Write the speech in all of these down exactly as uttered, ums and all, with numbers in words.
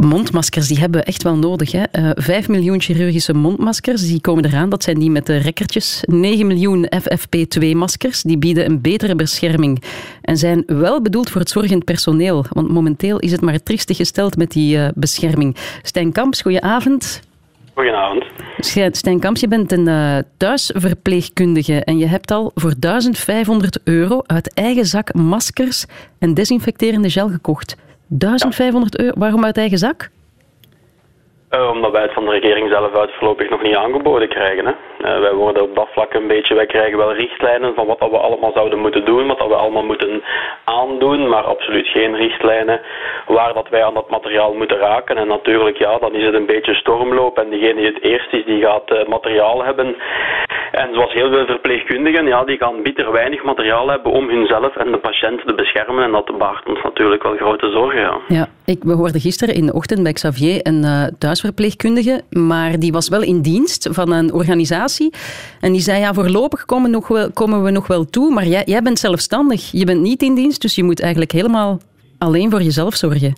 mondmaskers, die hebben we echt wel nodig. Hè? Uh, vijf miljoen chirurgische mondmaskers, die komen eraan. Dat zijn die met de rekkertjes. negen miljoen F F P twee maskers, die bieden een betere bescherming. En zijn wel bedoeld voor het zorgend personeel. Want momenteel is het maar triestig gesteld met die uh, bescherming. Stijn Kamps, goedenavond. Goedenavond. Stijn Kamps, je bent een uh, thuisverpleegkundige en je hebt al voor duizend vijfhonderd euro uit eigen zak maskers en desinfecterende gel gekocht. duizend vijfhonderd euro, waarom uit eigen zak? Uh, omdat wij het van de regering zelf uit voorlopig nog niet aangeboden krijgen. Hè. Uh, wij worden op dat vlak een beetje, wij krijgen wel richtlijnen van wat we allemaal zouden moeten doen, wat we allemaal moeten aandoen, maar absoluut geen richtlijnen waar dat wij aan dat materiaal moeten raken. En natuurlijk, ja, dan is het een beetje stormloop en degene die het eerst is, die gaat uh, materiaal hebben. En zoals heel veel verpleegkundigen, ja, die gaan bitter weinig materiaal hebben om hunzelf en de patiënt te beschermen. En dat baart ons natuurlijk wel grote zorgen. Ja, ja ik, we hoorden gisteren in de ochtend bij Xavier een uh, thuisverpleegkundige, maar die was wel in dienst van een organisatie. En die zei, ja, voorlopig komen, nog wel, komen we nog wel toe, maar jij, jij bent zelfstandig. Je bent niet in dienst, dus je moet eigenlijk helemaal alleen voor jezelf zorgen.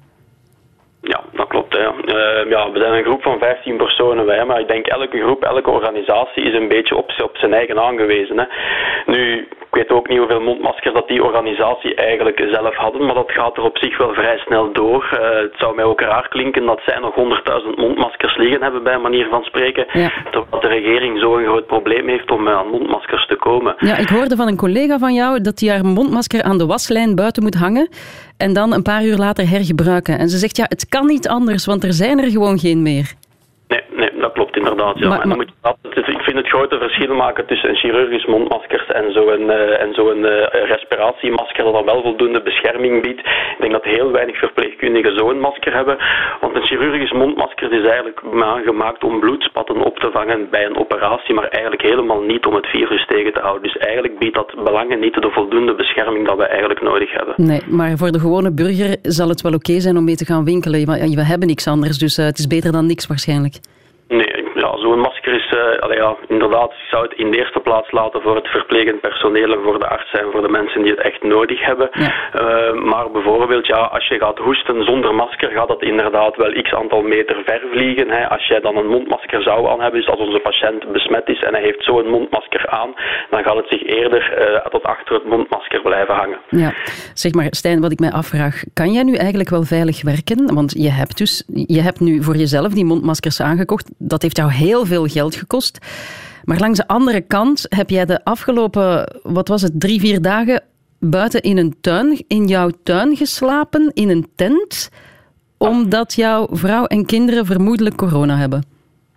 Ja, dat klopt. Hè. Uh, ja, we zijn een groep van vijftien personen, wij, maar ik denk elke groep, elke organisatie is een beetje op, op zijn eigen aangewezen. Hè. Nu, ik weet ook niet hoeveel mondmaskers dat die organisatie eigenlijk zelf hadden, maar dat gaat er op zich wel vrij snel door. Uh, het zou mij ook raar klinken dat zij nog honderdduizend mondmaskers liggen hebben, bij manier van spreken, ja. Terwijl de regering zo'n groot probleem heeft om aan mondmaskers te komen. Ja, ik hoorde van een collega van jou dat hij haar mondmasker aan de waslijn buiten moet hangen en dan een paar uur later hergebruiken. En ze zegt, ja, het kan niet anders, want er zijn er gewoon geen meer. Nee, nee, dat klopt inderdaad. Ja. Maar, en dan moet je altijd, ik vind het grote verschil maken tussen een chirurgisch mondmaskers en zo'n uh, en zo'n uh, respiratiemasker dat dan wel voldoende bescherming biedt. Ik denk dat heel weinig verpleegkundigen zo'n masker hebben. Want een chirurgisch mondmasker is eigenlijk gemaakt om bloedspatten op te vangen bij een operatie, maar eigenlijk helemaal niet om het virus tegen te houden. Dus eigenlijk biedt dat belangen niet de voldoende bescherming dat we eigenlijk nodig hebben. Nee, maar voor de gewone burger zal het wel oké okay zijn om mee te gaan winkelen. We hebben niks anders, dus uh, het is beter dan niks waarschijnlijk. Nee, ja, zo'n masker is, uh, allee, ja, inderdaad, ik zou het in de eerste plaats laten voor het verplegend personeel en voor de artsen en voor de mensen die het echt nodig hebben. Ja. Uh, maar bijvoorbeeld, ja, als je gaat hoesten zonder masker, gaat dat inderdaad wel x aantal meter ver vliegen. Hè. Als jij dan een mondmasker zou aan hebben, dus als onze patiënt besmet is en hij heeft zo'n mondmasker aan, dan gaat het zich eerder uh, tot achter het mondmasker blijven hangen. Ja, zeg maar, Stijn, wat ik mij afvraag, kan jij nu eigenlijk wel veilig werken? Want je hebt dus, je hebt nu voor jezelf die mondmaskers aangekocht. Dat heeft jou heel veel geld gekost. Maar langs de andere kant heb jij de afgelopen, wat was het, drie, vier dagen buiten in een tuin, in jouw tuin geslapen, in een tent, omdat jouw vrouw en kinderen vermoedelijk corona hebben.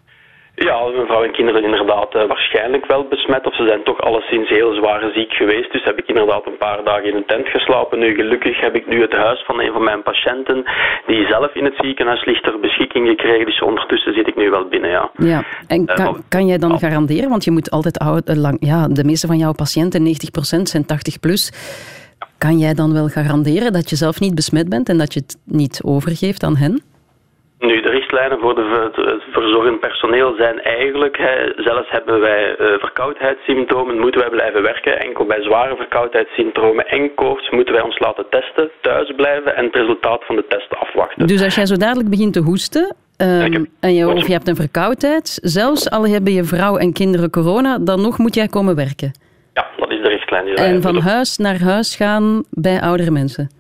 Ja, mijn vrouw en kinderen inderdaad uh, waarschijnlijk wel besmet, of ze zijn toch alleszins heel zwaar ziek geweest. Dus heb ik inderdaad een paar dagen in een tent geslapen. Nu, gelukkig heb ik nu het huis van een van mijn patiënten, die zelf in het ziekenhuis ligt, ter beschikking gekregen. Dus ondertussen zit ik nu wel binnen, ja. Ja, en kan, uh, kan jij dan oh. garanderen, want je moet altijd oud, lang, ja, de meeste van jouw patiënten, negentig procent, zijn tachtig plus. Kan jij dan wel garanderen dat je zelf niet besmet bent en dat je het niet overgeeft aan hen? Nu, de richtlijnen voor de, het verzorgend personeel zijn eigenlijk, hè, zelfs hebben wij uh, verkoudheidssymptomen, moeten wij blijven werken. Enkel bij zware verkoudheidssymptomen en koorts moeten wij ons laten testen, thuis blijven en het resultaat van de test afwachten. Dus als jij zo dadelijk begint te hoesten, um, heb... en je, of je hebt een verkoudheid, zelfs al hebben je vrouw en kinderen corona, dan nog moet jij komen werken? Ja, dat is de richtlijn. Die en van huis naar huis gaan bij oudere mensen?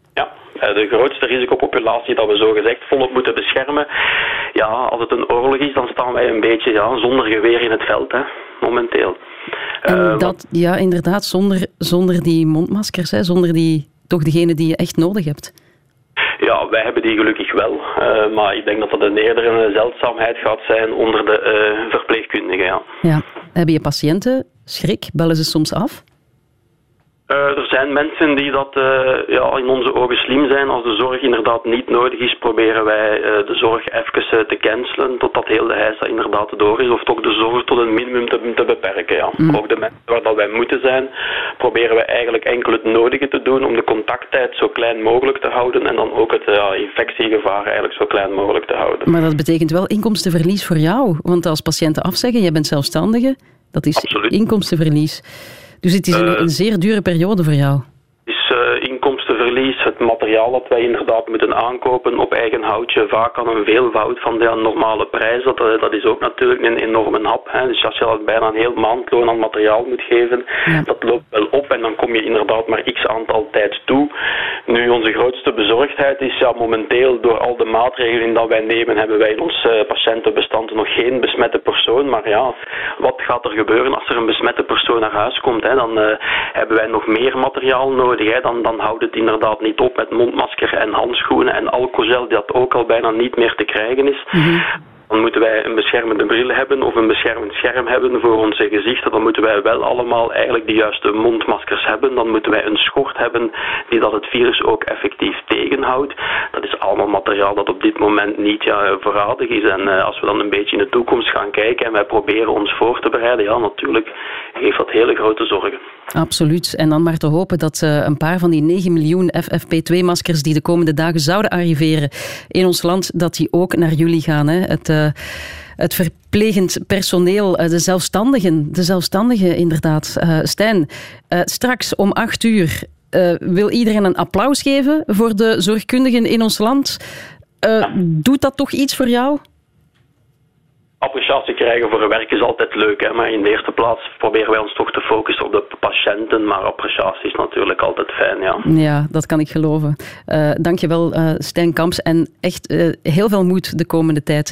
De grootste risicopopulatie dat we zogezegd volop moeten beschermen. Ja, als het een oorlog is, dan staan wij een beetje ja, zonder geweer in het veld, hè, momenteel. En uh, dat, ja, inderdaad, zonder, zonder die mondmaskers, hè, zonder die, toch degene die je echt nodig hebt. Ja, wij hebben die gelukkig wel. Uh, maar ik denk dat dat een eerder een zeldzaamheid gaat zijn onder de uh, verpleegkundigen. Ja. Ja. Hebben je patiënten schrik? Bellen ze soms af? Uh, er zijn mensen die dat uh, ja, in onze ogen slim zijn. Als de zorg inderdaad niet nodig is, proberen wij uh, de zorg even uh, te cancelen totdat heel de heisa inderdaad door is. Of toch de zorg tot een minimum te, te beperken. Ja. Mm. Ook de mensen waar dat wij moeten zijn, proberen wij eigenlijk enkel het nodige te doen om de contacttijd zo klein mogelijk te houden en dan ook het uh, infectiegevaar eigenlijk zo klein mogelijk te houden. Maar dat betekent wel inkomstenverlies voor jou. Want als patiënten afzeggen, jij bent zelfstandige, dat is Absoluut. inkomstenverlies. Dus het is een, uh, een zeer dure periode voor jou. Het is uh, inkomstenverlies, het materiaal materiaal dat wij inderdaad moeten aankopen op eigen houtje, vaak aan een veelvoud van de normale prijs. Dat, dat is ook natuurlijk een enorme hap. Hè. Dus als je al bijna een heel maandloon aan materiaal moet geven, ja. dat loopt wel op en dan kom je inderdaad maar x aantal tijd toe. Nu, onze grootste bezorgdheid is ja, momenteel door al de maatregelen dat wij nemen, hebben wij in ons uh, patiëntenbestand nog geen besmette persoon. Maar ja, wat gaat er gebeuren als er een besmette persoon naar huis komt? Hè? Dan uh, hebben wij nog meer materiaal nodig. Hè? Dan, dan houdt het inderdaad niet op met mondmasker en handschoenen en alcoholgel, dat ook al bijna niet meer te krijgen is. Mm-hmm. Dan moeten wij een beschermende bril hebben of een beschermend scherm hebben voor onze gezichten. Dan moeten wij wel allemaal eigenlijk de juiste mondmaskers hebben. Dan moeten wij een schort hebben die dat het virus ook effectief tegenhoudt. Dat is allemaal materiaal dat op dit moment niet ja, voorradig is. En uh, als we dan een beetje in de toekomst gaan kijken en wij proberen ons voor te bereiden, ja natuurlijk geeft dat hele grote zorgen. Absoluut. En dan maar te hopen dat uh, een paar van die negen miljoen F F P twee maskers die de komende dagen zouden arriveren in ons land, dat die ook naar jullie gaan. Hè? Het, uh, het verplegend personeel, uh, de zelfstandigen, de zelfstandigen inderdaad. Uh, Stijn, uh, straks om acht uur uh, wil iedereen een applaus geven voor de zorgkundigen in ons land. Uh, doet dat toch iets voor jou? Appreciatie krijgen voor hun werk is altijd leuk, hè? Maar in de eerste plaats proberen wij ons toch te focussen op de patiënten, maar appreciatie is natuurlijk altijd fijn, ja. Ja, dat kan ik geloven. Uh, dankjewel, uh, Stijn Kamps, en echt uh, heel veel moed de komende tijd